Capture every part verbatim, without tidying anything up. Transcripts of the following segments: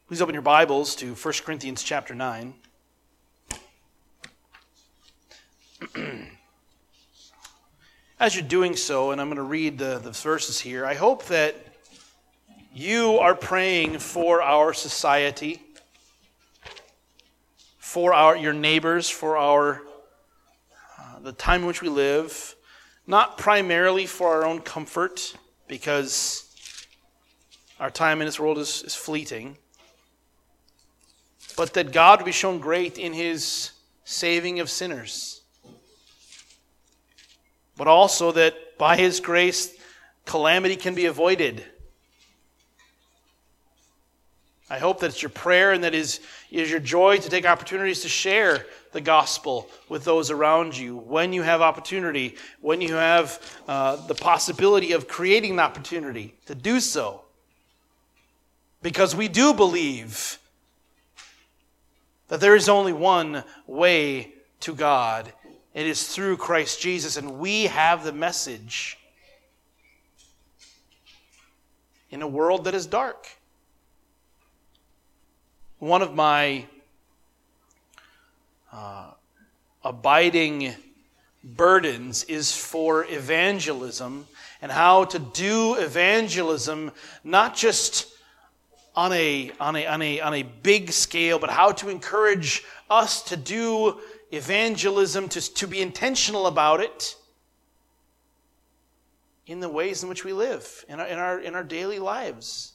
Please open your Bibles to First Corinthians chapter nine. As you're doing so, and I'm going to read the, the verses here, I hope that you are praying for our society, for our your neighbors, for our uh, the time in which we live, not primarily for our own comfort, because our time in this world is, is fleeting, but that God would be shown great in His saving of sinners. But also that by His grace, calamity can be avoided. I hope that it's your prayer and that is is your joy to take opportunities to share the gospel with those around you when you have opportunity, when you have uh, the possibility of creating an opportunity to do so. Because we do believe that there is only one way to God. It is through Christ Jesus, and we have the message in a world that is dark. One of my uh, abiding burdens is for evangelism and how to do evangelism not just on a on a on a on a big scale, but how to encourage us to do evangelism, to, to be intentional about it in the ways in which we live, in our in our in our daily lives.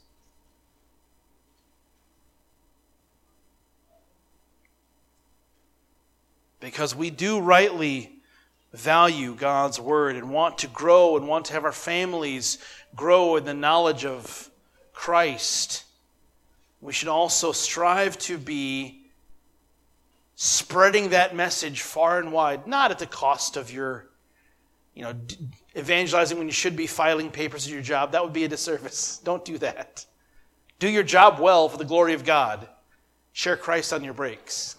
Because we do rightly value God's Word and want to grow and want to have our families grow in the knowledge of Christ, we should also strive to be spreading that message far and wide, not at the cost of your, you know, evangelizing when you should be filing papers at your job. That would be a disservice. Don't do that. Do your job well for the glory of God. Share Christ on your breaks.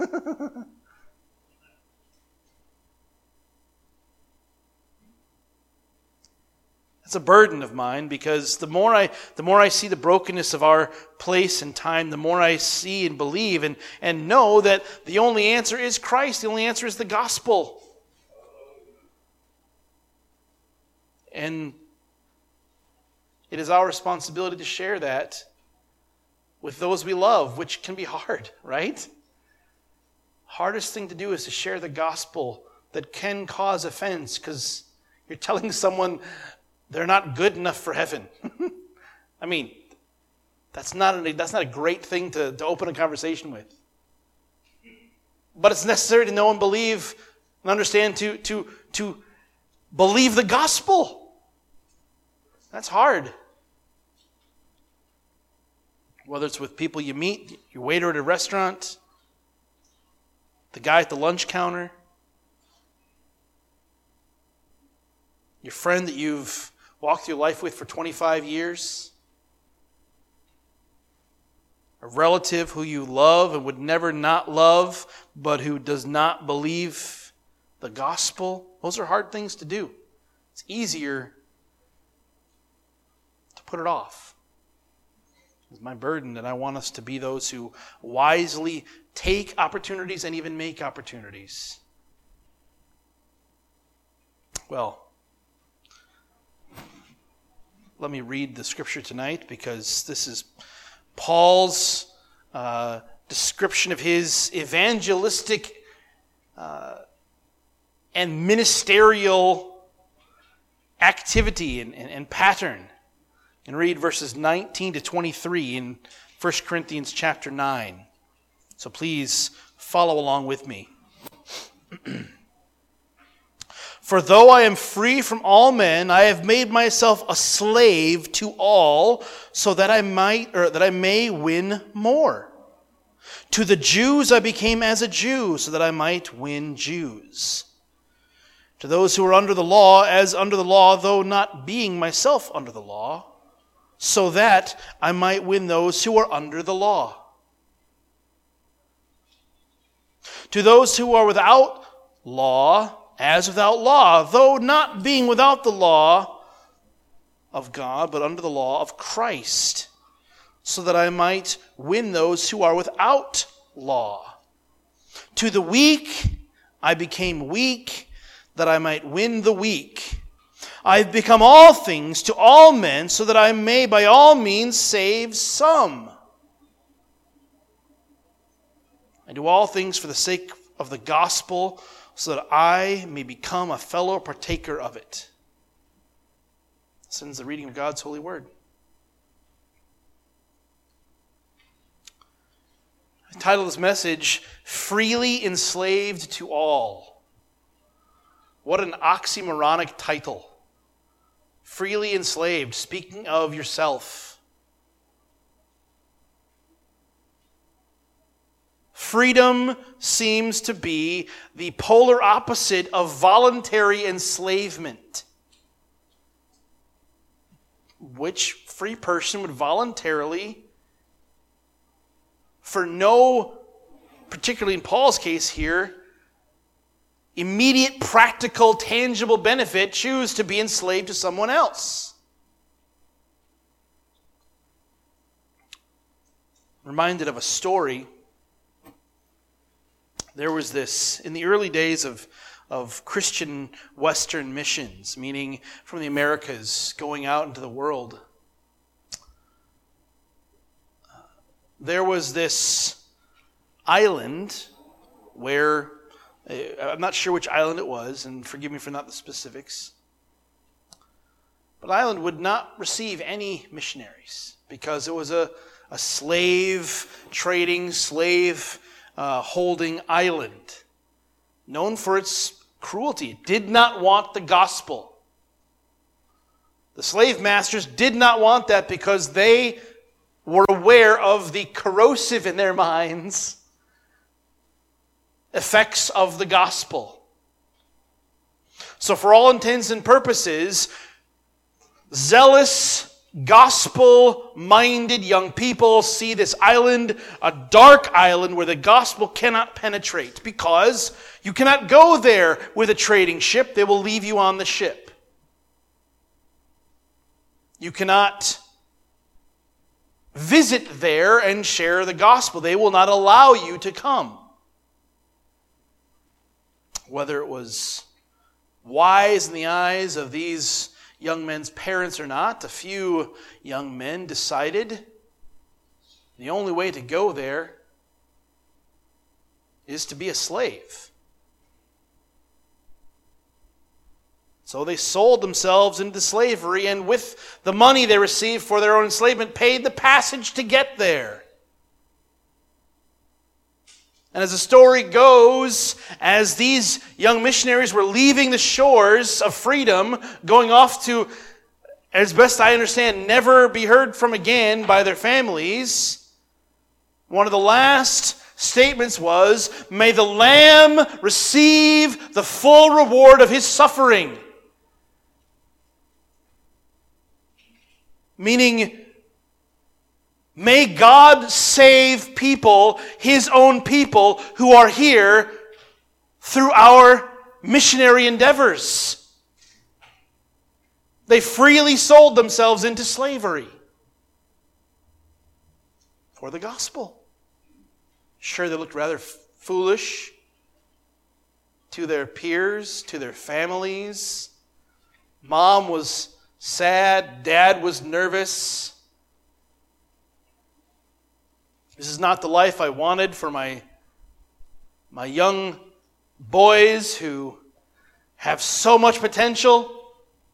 It's a burden of mine because the more I the more I see the brokenness of our place and time, the more I see and believe and, and know that the only answer is Christ. The only answer is the gospel. And it is our responsibility to share that with those we love, which can be hard, right? Hardest thing to do is to share the gospel that can cause offense because you're telling someone they're not good enough for heaven. I mean, that's not a, that's not a great thing to, to open a conversation with. But it's necessary to know and believe and understand to, to, to believe the gospel. That's hard. Whether it's with people you meet, your waiter at a restaurant, the guy at the lunch counter, your friend that you've walked your life with for twenty-five years, a relative who you love and would never not love, but who does not believe the gospel. Those are hard things to do. It's easier to put it off. It's my burden that I want us to be those who wisely take opportunities and even make opportunities. Well, let me read the scripture tonight because this is Paul's uh, description of his evangelistic uh, and ministerial activity and, and, and pattern. And read verses nineteen to twenty-three in First Corinthians chapter nine. So please follow along with me. For though I am free from all men, I have made myself a slave to all, so that I might, or that I may win more. To the Jews I became as a Jew, so that I might win Jews. To those who are under the law, as under the law, though not being myself under the law, so that I might win those who are under the law. To those who are without law, as without law, though not being without the law of God, but under the law of Christ, so that I might win those who are without law. To the weak I became weak, that I might win the weak. I have become all things to all men, so that I may by all means save some. I do all things for the sake of the gospel, so that I may become a fellow partaker of it. This ends the reading of God's holy word. I titled this message, Freely Enslaved to All. What an oxymoronic title. Freely enslaved, speaking of yourself. Freedom seems to be the polar opposite of voluntary enslavement. Which free person would voluntarily, for no, particularly in Paul's case here, immediate, practical, tangible benefit, choose to be enslaved to someone else? Reminded of a story. There was this, in the early days of, of Christian Western missions, meaning from the Americas going out into the world, there was this island where, I'm not sure which island it was, and forgive me for not the specifics, but the island would not receive any missionaries because it was a, a slave trading, slave uh, holding island, known for its cruelty. It did not want the gospel. The slave masters did not want that because they were aware of the corrosive in their minds effects of the gospel. So for all intents and purposes, zealous, gospel-minded young people see this island, a dark island where the gospel cannot penetrate because you cannot go there with a trading ship. They will leave you on the ship. You cannot visit there and share the gospel. They will not allow you to come. Whether it was wise in the eyes of these young men's parents or not, a few young men decided the only way to go there is to be a slave. So they sold themselves into slavery, and with the money they received for their own enslavement, paid the passage to get there. And as the story goes, as these young missionaries were leaving the shores of freedom, going off to, as best I understand, never be heard from again by their families, one of the last statements was, "May the Lamb receive the full reward of his suffering." Meaning, may God save people, His own people, who are here through our missionary endeavors. They freely sold themselves into slavery for the gospel. Sure, they looked rather f- foolish to their peers, to their families. Mom was sad. Dad was nervous. This is not the life I wanted for my, my young boys who have so much potential.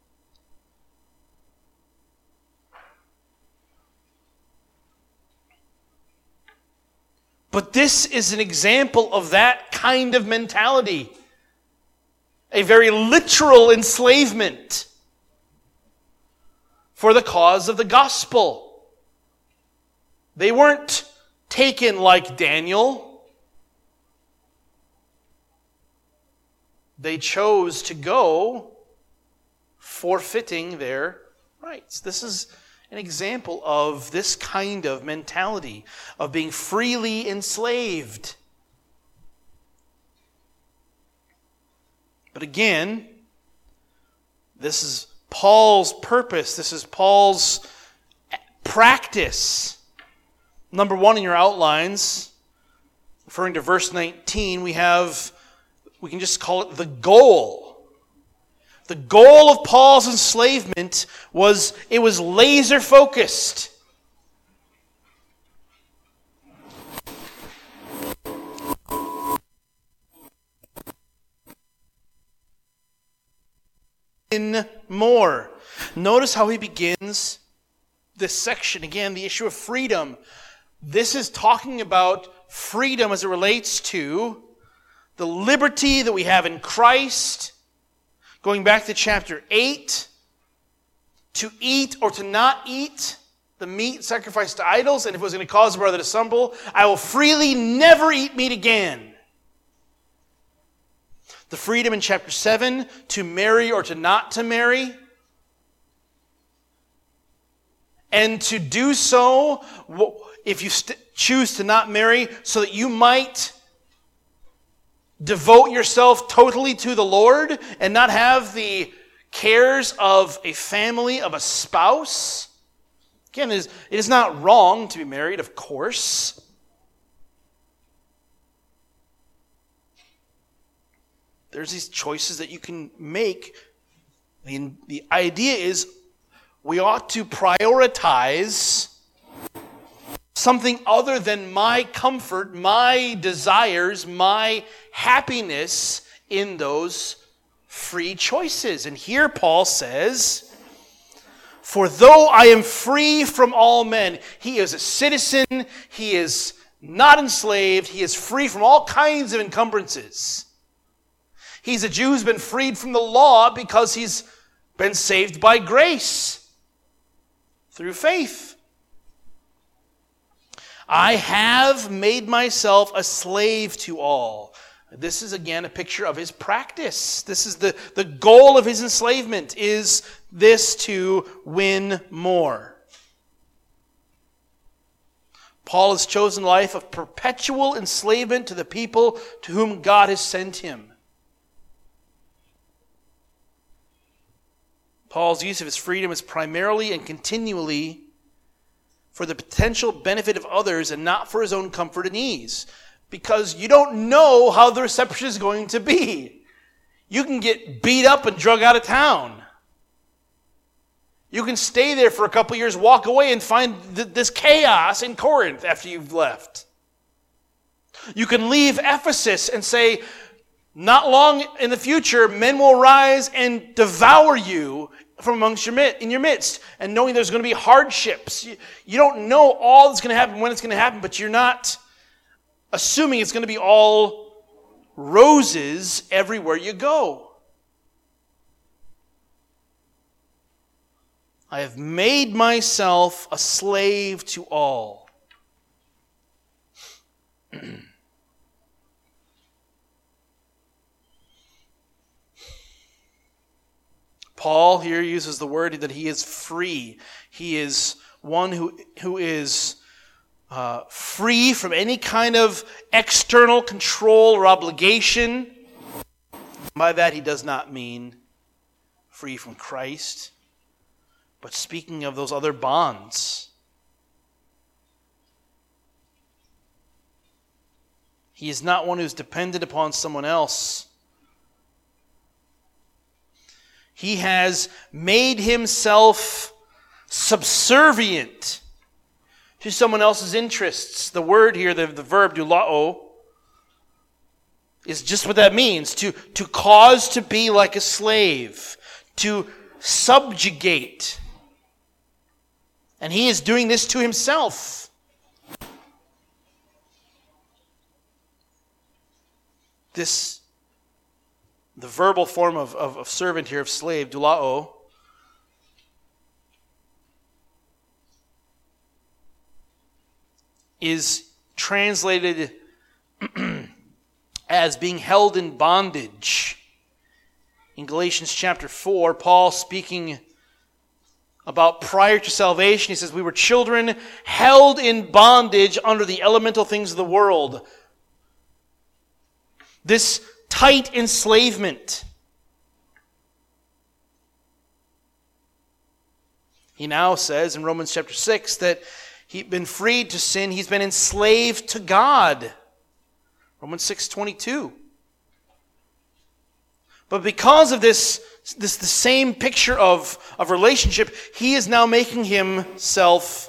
But this is an example of that kind of mentality. A very literal enslavement for the cause of the gospel. They weren't taken like Daniel. They chose to go forfeiting their rights. This is an example of this kind of mentality, of being freely enslaved. But again, this is Paul's purpose. This is Paul's practice. Number one in your outlines, referring to verse nineteen, we have, we can just call it the goal. The goal of Paul's enslavement was, it was laser focused. In more. Notice how he begins this section. Again, the issue of freedom. This is talking about freedom as it relates to the liberty that we have in Christ. Going back to chapter eight, to eat or to not eat the meat sacrificed to idols, and if it was going to cause a brother to stumble, I will freely never eat meat again. The freedom in chapter seven to marry or to not to marry. And to do so, if you st- choose to not marry, so that you might devote yourself totally to the Lord and not have the cares of a family, of a spouse. Again, it is, it is not wrong to be married, of course. There's these choices that you can make. The, the idea is we ought to prioritize something other than my comfort, my desires, my happiness in those free choices. And here Paul says, for though I am free from all men, he is a citizen, he is not enslaved, he is free from all kinds of encumbrances. He's a Jew who's been freed from the law because he's been saved by grace through faith. I have made myself a slave to all. This is again a picture of his practice. This is the, the goal of his enslavement, is this to win more. Paul has chosen a life of perpetual enslavement to the people to whom God has sent him. Paul's use of his freedom is primarily and continually for the potential benefit of others and not for his own comfort and ease. Because you don't know how the reception is going to be. You can get beat up and drug out of town. You can stay there for a couple years, walk away and find th- this chaos in Corinth after you've left. You can leave Ephesus and say, not long in the future, men will rise and devour you from amongst your in your midst, and knowing there's going to be hardships. You, you don't know all that's going to happen, when it's going to happen, but you're not assuming it's going to be all roses everywhere you go. I have made myself a slave to all. Paul here uses the word that he is free. He is one who, who is uh, free from any kind of external control or obligation. By that he does not mean free from Christ, but speaking of those other bonds. He is not one who's dependent upon someone else. He has made himself subservient to someone else's interests. The word here, the, the verb doulao, is just what that means. To, to cause to be like a slave. To subjugate. And he is doing this to himself. This The verbal form of, of, of servant here, of slave, doulao, is translated as being held in bondage. In Galatians chapter four, Paul speaking about prior to salvation, he says, we were children held in bondage under the elemental things of the world. This tight enslavement. He now says in Romans chapter six that He's been freed to sin. He's been enslaved to God. Romans six twenty-two. But because of this, this the same picture of, of relationship, he is now making himself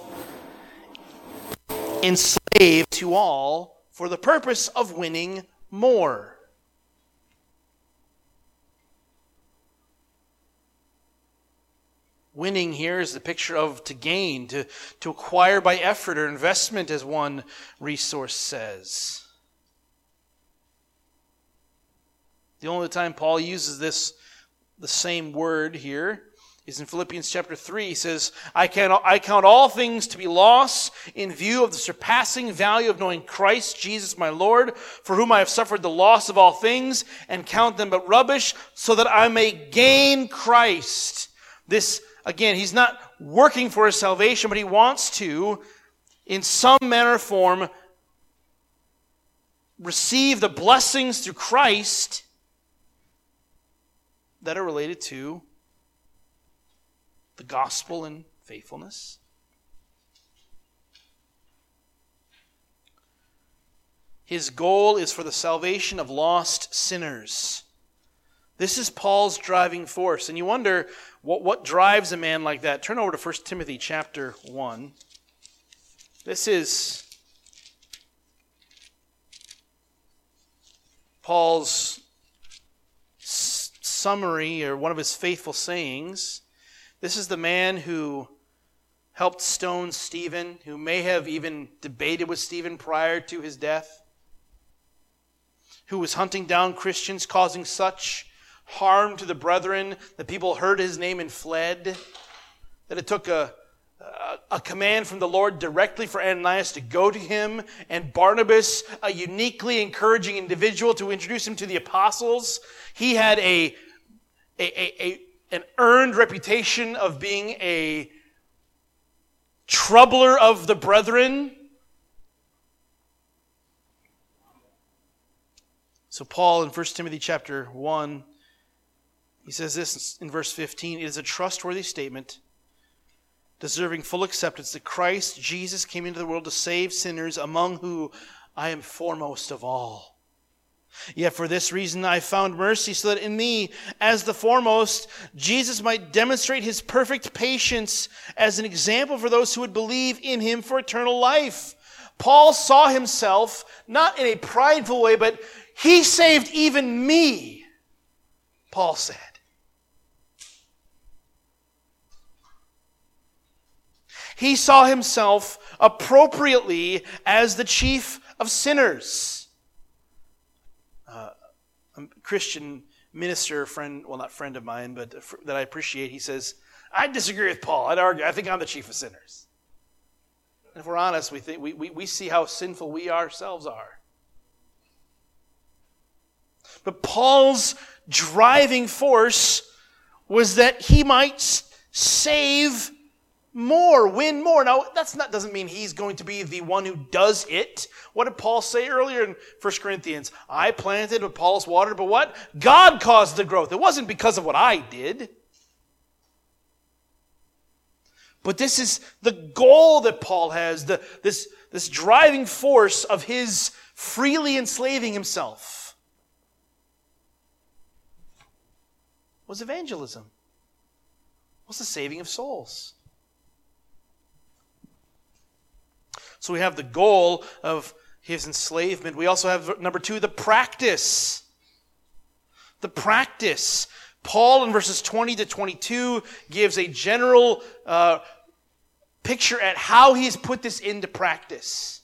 enslaved to all for the purpose of winning more. Winning here is the picture of to gain, to, to acquire by effort or investment, as one resource says. The only time Paul uses this, the same word here, is in Philippians chapter three. He says, I, can, I count all things to be loss in view of the surpassing value of knowing Christ Jesus my Lord, for whom I have suffered the loss of all things, and count them but rubbish, so that I may gain Christ. This, again, he's not working for his salvation, but he wants to, in some manner or form, receive the blessings through Christ that are related to the gospel and faithfulness. His goal is for the salvation of lost sinners. This is Paul's driving force. And you wonder, what, what drives a man like that? Turn over to First Timothy chapter one. This is Paul's s- summary, or one of his faithful sayings. This is the man who helped stone Stephen, who may have even debated with Stephen prior to his death, who was hunting down Christians, causing such harm to the brethren that people heard his name and fled, that it took a, a, a command from the Lord directly for Ananias to go to him, and Barnabas, a uniquely encouraging individual, to introduce him to the apostles. He had a, a, a, a an earned reputation of being a troubler of the brethren. So Paul in First Timothy chapter one, he says this in verse fifteen, it is a trustworthy statement, deserving full acceptance, that Christ Jesus came into the world to save sinners, among whom I am foremost of all. Yet for this reason I found mercy, so that in me, as the foremost, Jesus might demonstrate his perfect patience as an example for those who would believe in him for eternal life. Paul saw himself, not in a prideful way, but he saved even me, Paul said. He saw himself appropriately as the chief of sinners. A Christian minister, friend, well, not friend of mine, but that I appreciate, he says, I disagree with Paul. I'd argue, I think I'm the chief of sinners. And if we're honest, we, think, we, we, we see how sinful we ourselves are. But Paul's driving force was that he might save more, win more. Now, that's not doesn't mean he's going to be the one who does it. What did Paul say earlier in First Corinthians? I planted, but Apollos watered, but what? God caused the growth. It wasn't because of what I did. But this is the goal that Paul has, the, this, this driving force of his freely enslaving himself was evangelism, was the saving of souls. So we have the goal of his enslavement. We also have, number two, the practice. The practice. Paul in verses twenty to twenty-two gives a general uh, picture at how he's put this into practice.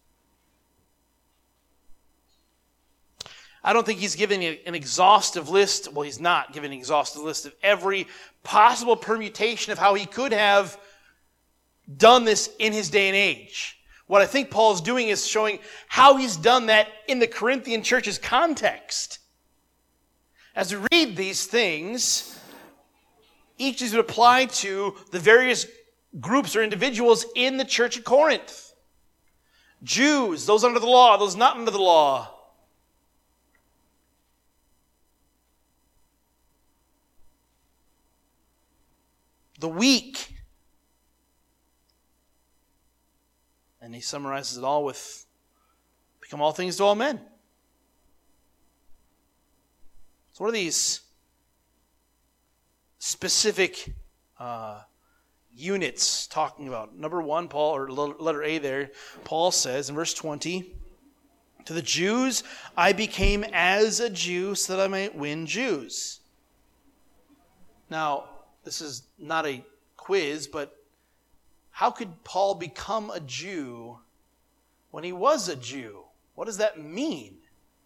I don't think he's giving an exhaustive list. Well, he's not giving an exhaustive list of every possible permutation of how he could have done this in his day and age. What I think Paul's doing is showing how he's done that in the Corinthian church's context. As we read these things, each is apply to the various groups or individuals in the church at Corinth. Jews, those under the law, those not under the law. The weak. And he summarizes it all with, become all things to all men. So what are these specific uh, units talking about? Number one, Paul, or letter A there, Paul says in verse twenty, to the Jews, I became as a Jew so that I might win Jews. Now, this is not a quiz, but how could Paul become a Jew when he was a Jew? What does that mean?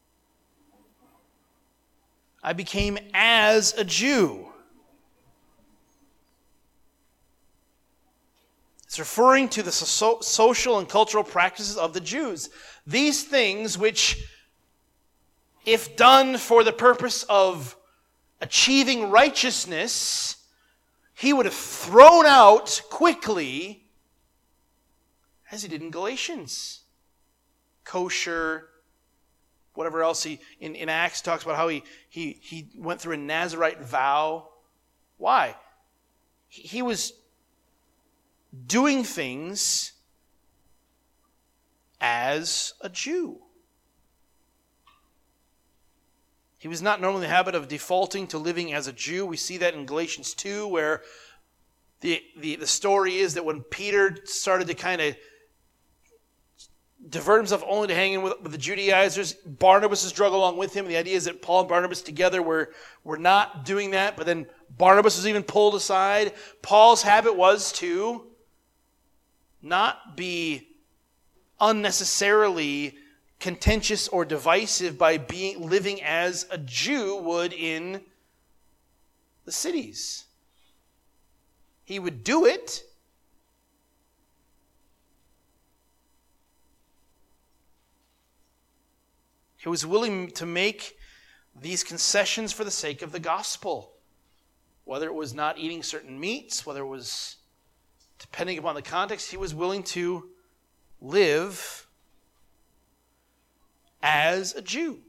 I became as a Jew. It's referring to the so- social and cultural practices of the Jews. These things which, if done for the purpose of achieving righteousness, he would have thrown out quickly, as he did in Galatians. Kosher, whatever else he, in, in Acts, talks about how he, he, he went through a Nazirite vow. Why? He, he was doing things as a Jew. He was not normally in the habit of defaulting to living as a Jew. We see that in Galatians two, where the, the, the story is that when Peter started to kind of divert himself only to hang in with, with the Judaizers, Barnabas has drug along with him. The idea is that Paul and Barnabas together were, were not doing that, but then Barnabas was even pulled aside. Paul's habit was to not be unnecessarily contentious or divisive by being living as a Jew would in the cities. He would do it. He was willing to make these concessions for the sake of the gospel. Whether it was not eating certain meats, whether it was, depending upon the context, he was willing to live as a Jew.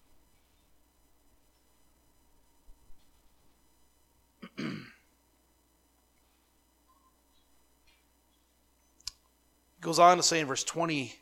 Goes on to say in verse twenty,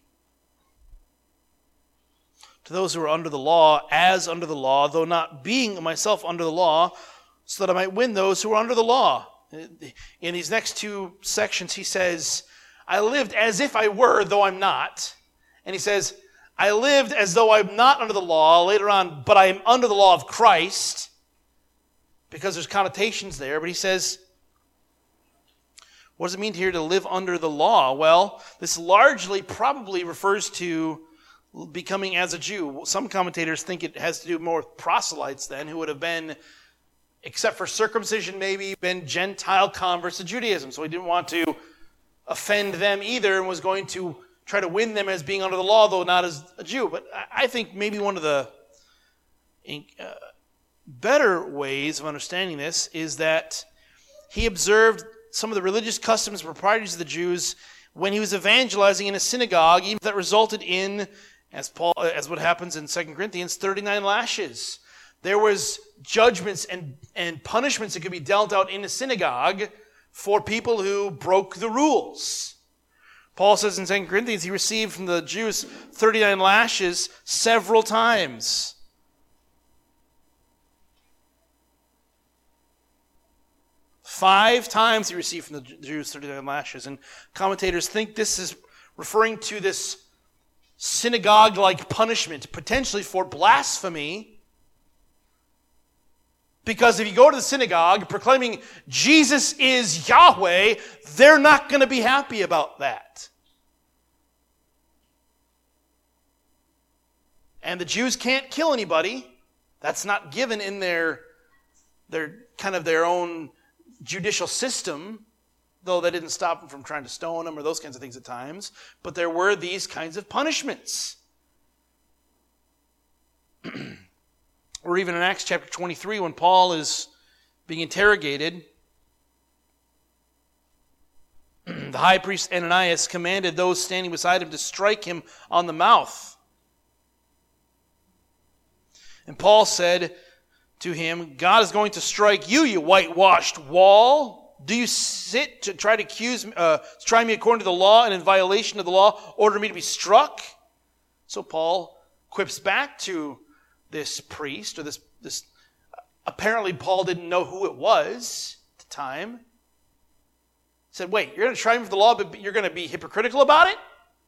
to those who are under the law, as under the law, though not being myself under the law, so that I might win those who are under the law. In these next two sections, he says, I lived as if I were, though I'm not. And he says, I lived as though I'm not under the law, later on, but I am under the law of Christ, because there's connotations there. But he says, what does it mean here to live under the law? Well, this largely probably refers to becoming as a Jew. Some commentators think it has to do more with proselytes then, who would have been, except for circumcision maybe, been Gentile converts to Judaism. So he didn't want to offend them either and was going to try to win them as being under the law, though not as a Jew. But I think maybe one of the uh, better ways of understanding this is that he observed some of the religious customs and proprieties of the Jews when he was evangelizing in a synagogue, even that resulted in, as Paul, as what happens in Second Corinthians, thirty-nine lashes. There was judgments and, and punishments that could be dealt out in a synagogue for people who broke the rules. Paul says in Second Corinthians he received from the Jews thirty-nine lashes several times. Five times he received from the Jews thirty-nine lashes. And commentators think this is referring to this synagogue-like punishment, potentially for blasphemy. Because if you go to the synagogue proclaiming Jesus is Yahweh, they're not going to be happy about that. And the Jews can't kill anybody. That's not given in their, their kind of their own judicial system, though that didn't stop them from trying to stone them or those kinds of things at times. But there were these kinds of punishments. Or even in Acts chapter twenty-three, when Paul is being interrogated, the high priest Ananias commanded those standing beside him to strike him on the mouth. And Paul said to him, God is going to strike you, you whitewashed wall. Do you sit to try to accuse, uh, try me according to the law, and in violation of the law, order me to be struck? So Paul quips back to this priest, or this, this apparently Paul didn't know who it was at the time. He said, wait, you're going to try me for the law, but you're going to be hypocritical about it?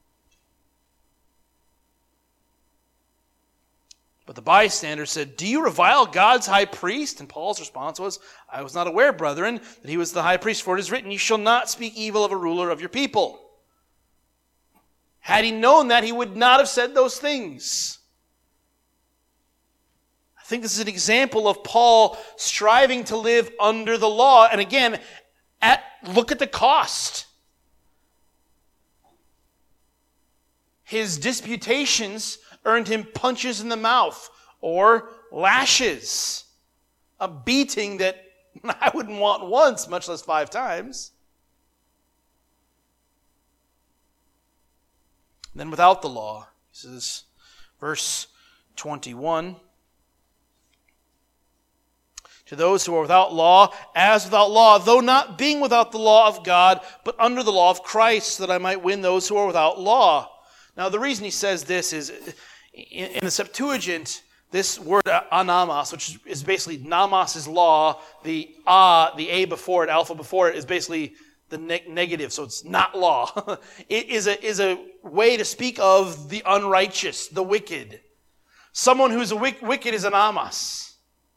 But the bystander said, do you revile God's high priest? And Paul's response was, I was not aware, brethren, that he was the high priest, for it is written, you shall not speak evil of a ruler of your people. Had he known that, he would not have said those things. I think this is an example of Paul striving to live under the law. And again, at, look at the cost. His disputations earned him punches in the mouth or lashes. A beating that I wouldn't want once, much less five times. Then without the law, he says, verse twenty-one, to those who are without law, as without law, though not being without the law of God, but under the law of Christ, so that I might win those who are without law. Now the reason he says this is, in the Septuagint, this word anamos, which is basically nomos is law, the a, the a before it, alpha before it, is basically the ne- negative, so it's not law. It is a, is a way to speak of the unrighteous, the wicked. Someone who's a wick, wicked is an amos.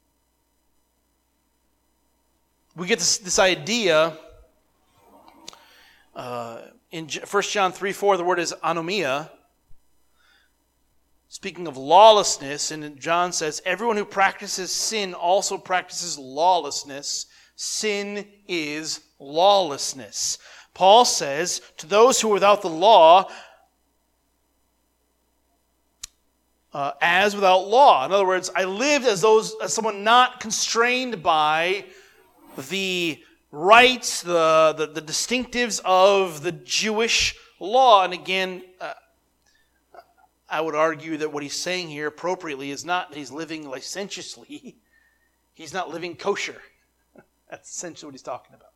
We get this, this idea uh, in First John three four, the word is anomia. Speaking of lawlessness, and John says, everyone who practices sin also practices lawlessness. Sin is lawlessness. Paul says, to those who are without the law, uh, as without law. In other words, I lived as those as someone not constrained by the rights, the, the, the distinctives of the Jewish law. And again, uh, I would argue that what he's saying here appropriately is not that he's living licentiously. He's not living kosher. That's essentially what he's talking about.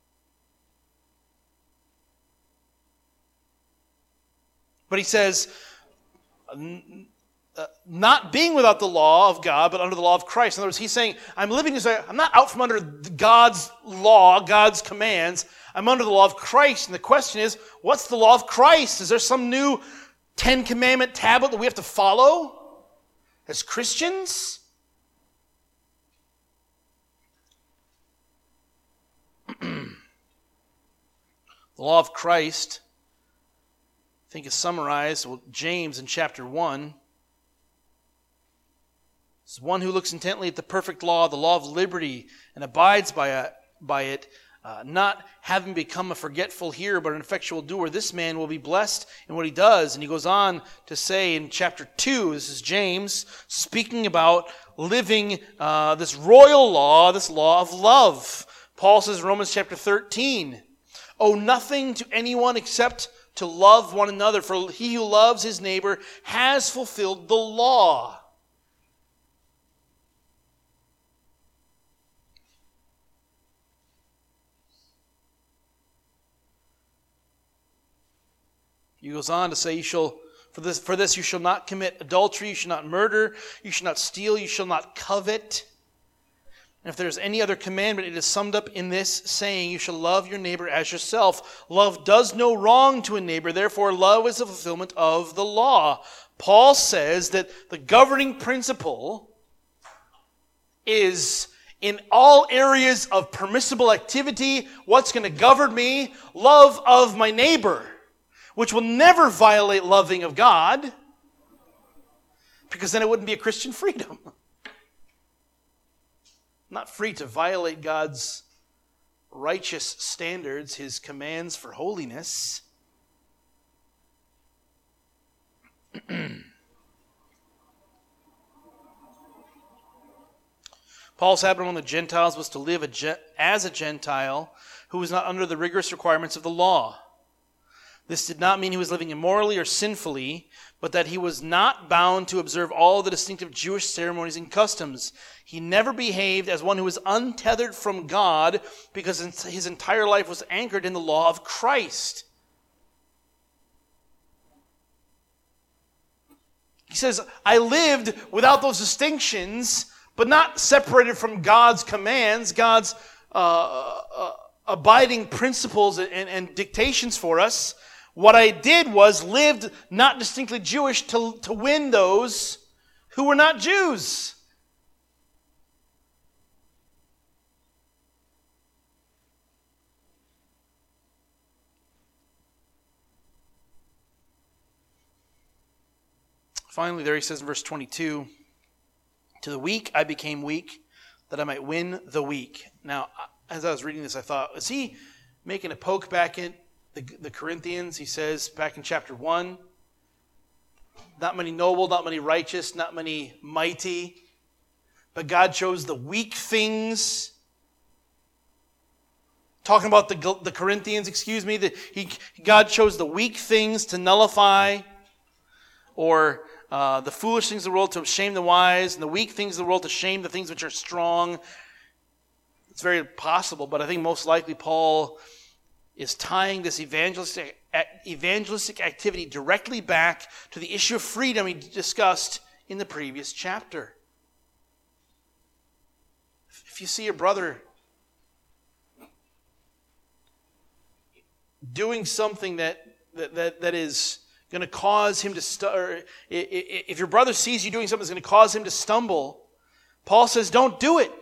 But he says, uh, not being without the law of God, but under the law of Christ. In other words, he's saying, I'm living as a, I'm not out from under God's law, God's commands. I'm under the law of Christ. And the question is, what's the law of Christ? Is there some new Ten Commandment tablet that we have to follow as Christians? The law of Christ, I think, is summarized with James in chapter one. It's one who looks intently at the perfect law, the law of liberty, and abides by it, by it uh, not having become a forgetful hearer, but an effectual doer. This man will be blessed in what he does. And he goes on to say in chapter two, this is James, speaking about living uh, this royal law, this law of love. Paul says in Romans chapter thirteen, owe nothing to anyone except to love one another, for he who loves his neighbor has fulfilled the law. He goes on to say, you shall, for this, for this you shall not commit adultery, you shall not murder, you shall not steal, you shall not covet. And if there's any other commandment, it is summed up in this saying, you shall love your neighbor as yourself. Love does no wrong to a neighbor, therefore love is the fulfillment of the law. Paul says that the governing principle is in all areas of permissible activity, what's going to govern me? Love of my neighbor, which will never violate loving of God, because then it wouldn't be a Christian freedom. Not free to violate God's righteous standards, his commands for holiness. Paul's habit among the Gentiles was to live a, as a Gentile who was not under the rigorous requirements of the law. This did not mean he was living immorally or sinfully, but that he was not bound to observe all the distinctive Jewish ceremonies and customs. He never behaved as one who was untethered from God because his entire life was anchored in the law of Christ. He says, I lived without those distinctions, but not separated from God's commands, God's uh, uh, abiding principles and, and dictations for us. What I did was lived not distinctly Jewish to, to win those who were not Jews. Finally, there he says in verse twenty-two, to the weak I became weak, that I might win the weak. Now, as I was reading this, I thought, is he making a poke back in the, the Corinthians? He says back in chapter one, not many noble, not many righteous, not many mighty, but God chose the weak things. Talking about the, the Corinthians, excuse me, that he, God chose the weak things to nullify, or uh, the foolish things of the world to shame the wise, and the weak things of the world to shame the things which are strong. It's very possible, but I think most likely Paul is tying this evangelistic, evangelistic activity directly back to the issue of freedom he discussed in the previous chapter. If you see your brother doing something that that that, that is going to cause him to stu- if your brother sees you doing something that's going to cause him to stumble, Paul says, don't do it.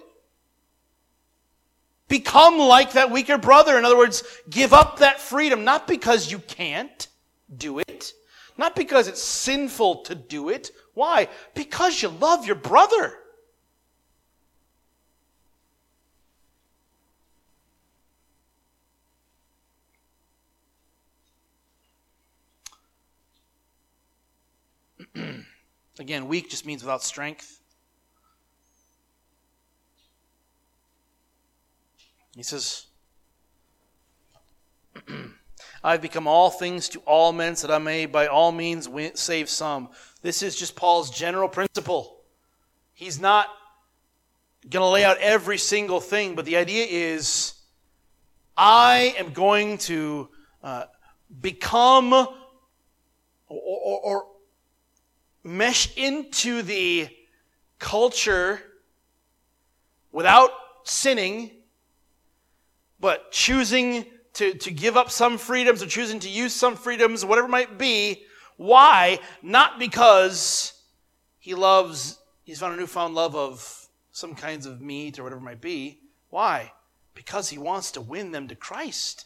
Become like that weaker brother. In other words, give up that freedom, not because you can't do it, not because it's sinful to do it. Why? Because you love your brother. Again, weak just means without strength. He says, I've become all things to all men so that I may by all means win, save some. This is just Paul's general principle. He's not going to lay out every single thing, but the idea is, I am going to uh, become or, or, or mesh into the culture without sinning, but choosing to, to give up some freedoms or choosing to use some freedoms, whatever it might be. Why? Not because he loves, he's found a newfound love of some kinds of meat or whatever it might be. Why? Because he wants to win them to Christ.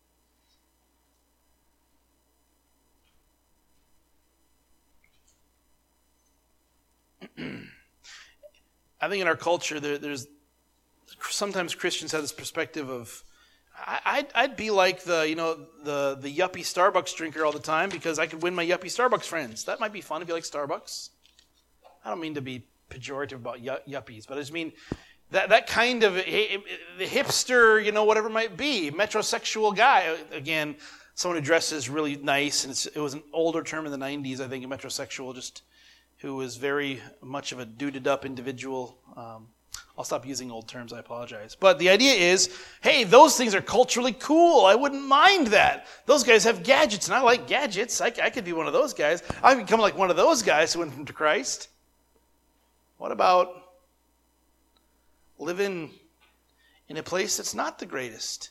I think in our culture, there, there's sometimes Christians have this perspective of, I, I'd, I'd be like the, you know, the, the yuppie Starbucks drinker all the time because I could win my yuppie Starbucks friends. That might be fun if you like Starbucks. I don't mean to be pejorative about yuppies, but I just mean that, that kind of, the hipster, you know, whatever it might be, metrosexual guy. Again, someone who dresses really nice, and it's, it was an older term in the nineties, I think, a metrosexual, just who was very much of a duded up individual. Um, I'll stop using old terms, I apologize. But the idea is, hey, those things are culturally cool. I wouldn't mind that. Those guys have gadgets, and I like gadgets. I, I could be one of those guys. I could become like one of those guys who went to Christ. What about living in a place that's not the greatest?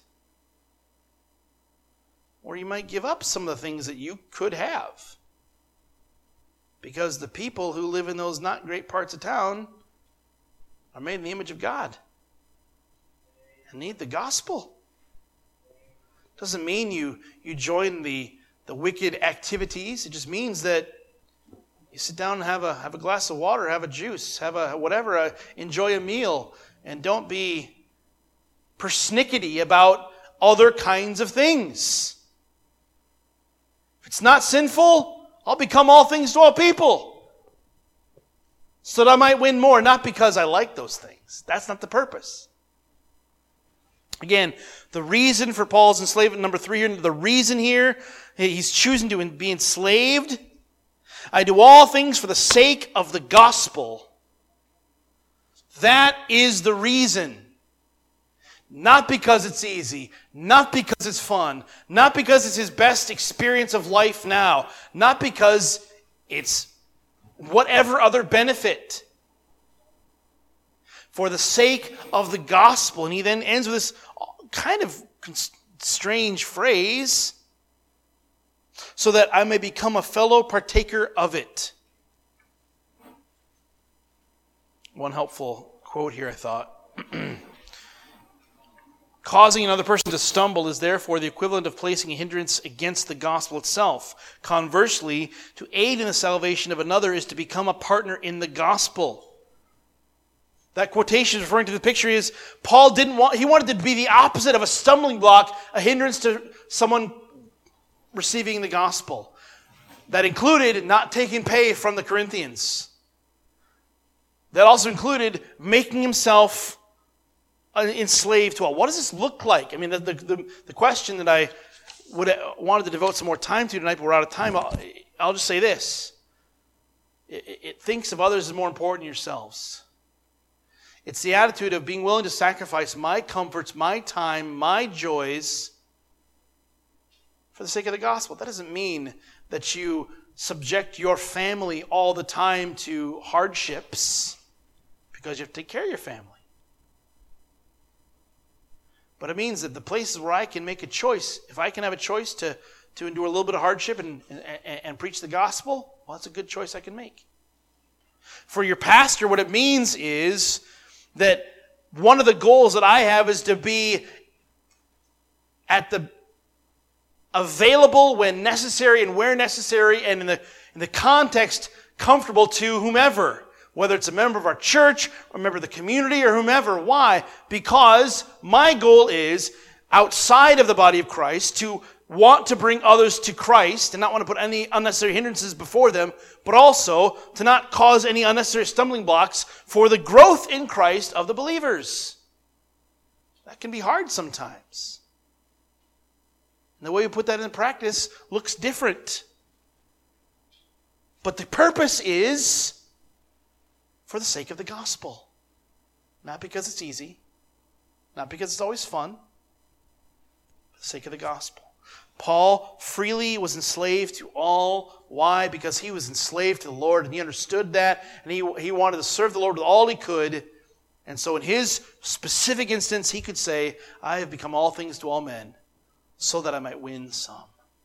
Or you might give up some of the things that you could have. Because the people who live in those not great parts of town are made in the image of God and need the gospel. Doesn't mean you, you join the, the wicked activities. It just means that you sit down and have a, have a glass of water, have a juice, have a whatever, a, enjoy a meal, and don't be persnickety about other kinds of things. If it's not sinful, I'll become all things to all people so that I might win more, not because I like those things. That's not the purpose. Again, the reason for Paul's enslavement, number three here, the reason here he's choosing to be enslaved. I do all things for the sake of the gospel. That is the reason. Not because it's easy, not because it's fun, not because it's his best experience of life now, not because it's whatever other benefit. For the sake of the gospel. And he then ends with this kind of strange phrase, so that I may become a fellow partaker of it. One helpful quote here, I thought. Causing another person to stumble is therefore the equivalent of placing a hindrance against the gospel itself. Conversely, to aid in the salvation of another is to become a partner in the gospel. That quotation is referring to the picture is Paul didn't want, he wanted to be the opposite of a stumbling block, a hindrance to someone receiving the gospel. That included not taking pay from the Corinthians. That also included making himself enslaved to all. What does this look like? I mean, the, the, the question that I would wanted to devote some more time to tonight, but we're out of time. I'll, I'll just say this. It, it thinks of others as more important than yourselves. It's the attitude of being willing to sacrifice my comforts, my time, my joys for the sake of the gospel. That doesn't mean that you subject your family all the time to hardships because you have to take care of your family. But it means that the places where I can make a choice, if I can have a choice to, to endure a little bit of hardship and, and, and preach the gospel, well, that's a good choice I can make. For your pastor, what it means is that one of the goals that I have is to be at the available when necessary and where necessary and in the, in the context comfortable to whomever. Whether it's a member of our church, or a member of the community, or whomever. Why? Because my goal is, outside of the body of Christ, to want to bring others to Christ and not want to put any unnecessary hindrances before them, but also to not cause any unnecessary stumbling blocks for the growth in Christ of the believers. That can be hard sometimes. And the way we put that in practice looks different. But the purpose is for the sake of the gospel. Not because it's easy. Not because it's always fun. For the sake of the gospel. Paul freely was enslaved to all. Why? Because he was enslaved to the Lord and he understood that. And he, he wanted to serve the Lord with all he could. And so in his specific instance, he could say, I have become all things to all men so that I might win some.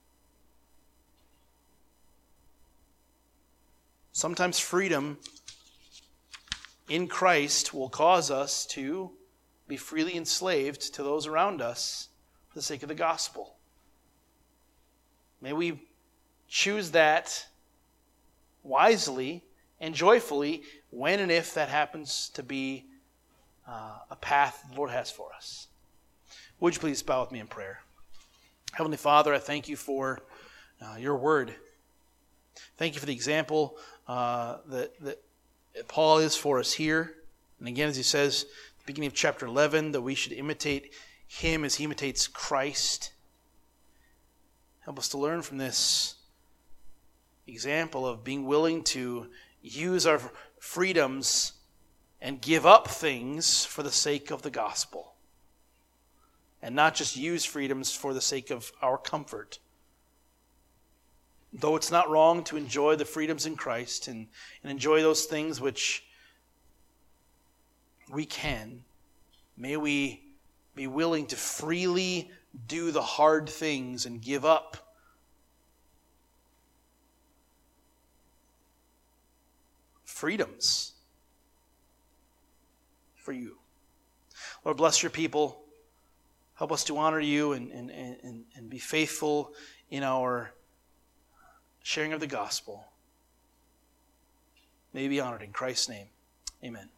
Sometimes freedom in Christ will cause us to be freely enslaved to those around us for the sake of the gospel. May we choose that wisely and joyfully when and if that happens to be uh, a path the Lord has for us. Would you please bow with me in prayer? Heavenly Father, I thank you for uh, your word. Thank you for the example uh, that, that Paul is for us here. And again, as he says at the beginning of chapter eleven, that we should imitate him as he imitates Christ. Help us to learn from this example of being willing to use our freedoms and give up things for the sake of the gospel. And not just use freedoms for the sake of our comfort. Though it's not wrong to enjoy the freedoms in Christ and, and enjoy those things which we can, may we be willing to freely do the hard things and give up freedoms for you. Lord, bless your people. Help us to honor you and, and, and, and be faithful in our sharing of the gospel. May you be honored in Christ's name. Amen.